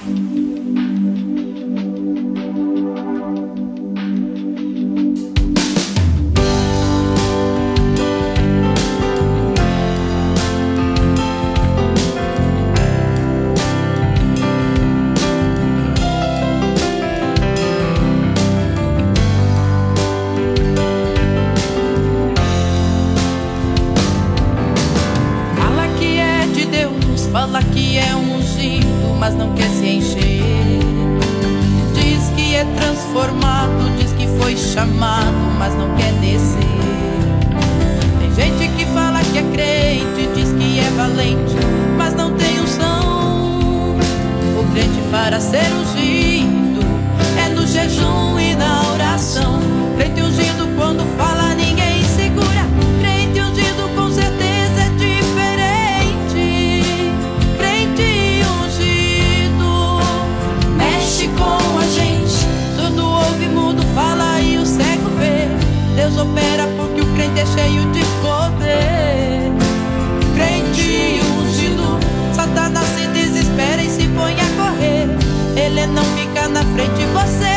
Fala que é ungido, mas não quer se encher. Diz que é transformado, diz que foi chamado, mas não quer descer. Tem gente que fala que é crente, diz que é valente, mas não tem unção. O crente para ser ungido é no jejum e na oração. Crente ungido quando fala ninguém segura. Crente ungido com certeza é com a gente. Surdo ouve, mudo fala e o cego vê. Deus opera porque o crente é cheio de poder. Crente ungido, Satanás se desespera e se põe a correr. Ele não fica na frente, você